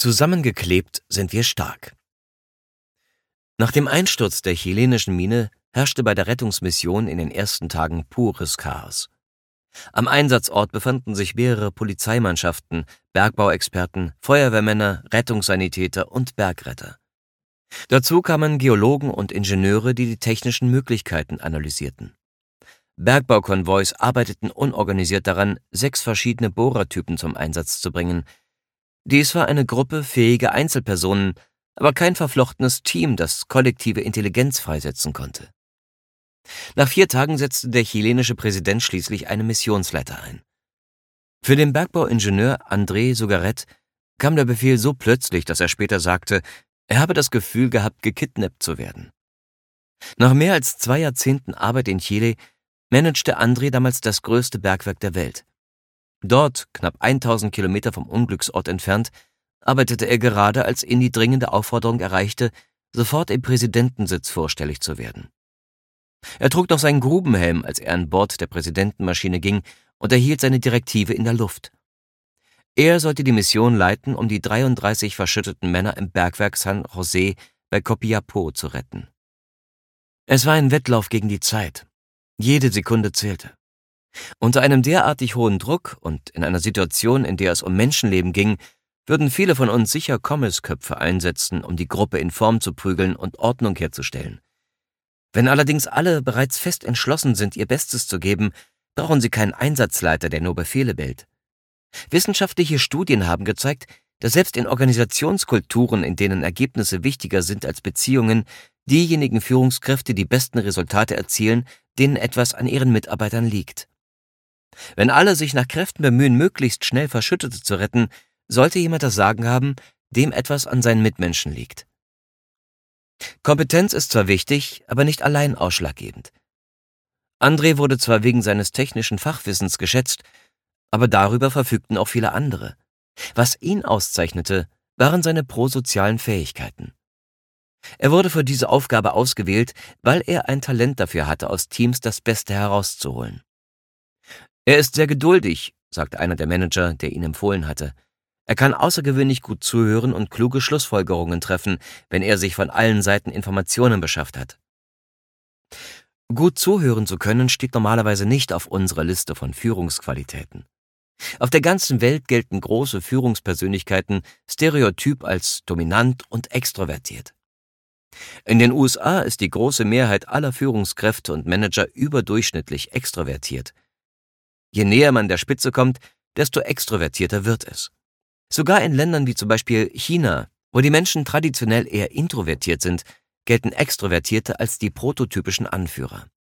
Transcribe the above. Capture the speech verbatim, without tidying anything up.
Zusammengeklebt sind wir stark. Nach dem Einsturz der chilenischen Mine herrschte bei der Rettungsmission in den ersten Tagen pures Chaos. Am Einsatzort befanden sich mehrere Polizeimannschaften, Bergbauexperten, Feuerwehrmänner, Rettungssanitäter und Bergretter. Dazu kamen Geologen und Ingenieure, die die technischen Möglichkeiten analysierten. Bergbaukonvois arbeiteten unorganisiert daran, sechs verschiedene Bohrertypen zum Einsatz zu bringen. Dies war eine Gruppe fähiger Einzelpersonen, aber kein verflochtenes Team, das kollektive Intelligenz freisetzen konnte. Nach vier Tagen setzte der chilenische Präsident schließlich eine Missionsleiter ein. Für den Bergbauingenieur André Sugaret kam der Befehl so plötzlich, dass er später sagte, er habe das Gefühl gehabt, gekidnappt zu werden. Nach mehr als zwei Jahrzehnten Arbeit in Chile managte André damals das größte Bergwerk der Welt. Dort, knapp tausend Kilometer vom Unglücksort entfernt, arbeitete er gerade, als ihn die dringende Aufforderung erreichte, sofort im Präsidentensitz vorstellig zu werden. Er trug noch seinen Grubenhelm, als er an Bord der Präsidentenmaschine ging, und erhielt seine Direktive in der Luft. Er sollte die Mission leiten, um die dreiunddreißig verschütteten Männer im Bergwerk San José bei Copiapó zu retten. Es war ein Wettlauf gegen die Zeit. Jede Sekunde zählte. Unter einem derartig hohen Druck und in einer Situation, in der es um Menschenleben ging, würden viele von uns sicher Kommelsköpfe einsetzen, um die Gruppe in Form zu prügeln und Ordnung herzustellen. Wenn allerdings alle bereits fest entschlossen sind, ihr Bestes zu geben, brauchen sie keinen Einsatzleiter, der nur Befehle bellt. Wissenschaftliche Studien haben gezeigt, dass selbst in Organisationskulturen, in denen Ergebnisse wichtiger sind als Beziehungen, diejenigen Führungskräfte die besten Resultate erzielen, denen etwas an ihren Mitarbeitern liegt. Wenn alle sich nach Kräften bemühen, möglichst schnell Verschüttete zu retten, sollte jemand das Sagen haben, dem etwas an seinen Mitmenschen liegt. Kompetenz ist zwar wichtig, aber nicht allein ausschlaggebend. André wurde zwar wegen seines technischen Fachwissens geschätzt, aber darüber verfügten auch viele andere. Was ihn auszeichnete, waren seine prosozialen Fähigkeiten. Er wurde für diese Aufgabe ausgewählt, weil er ein Talent dafür hatte, aus Teams das Beste herauszuholen. Er ist sehr geduldig, sagte einer der Manager, der ihn empfohlen hatte. Er kann außergewöhnlich gut zuhören und kluge Schlussfolgerungen treffen, wenn er sich von allen Seiten Informationen beschafft hat. Gut zuhören zu können, steht normalerweise nicht auf unserer Liste von Führungsqualitäten. Auf der ganzen Welt gelten große Führungspersönlichkeiten stereotyp als dominant und extrovertiert. In den U S A ist die große Mehrheit aller Führungskräfte und Manager überdurchschnittlich extrovertiert. Je näher man der Spitze kommt, desto extrovertierter wird es. Sogar in Ländern wie zum Beispiel China, wo die Menschen traditionell eher introvertiert sind, gelten Extrovertierte als die prototypischen Anführer.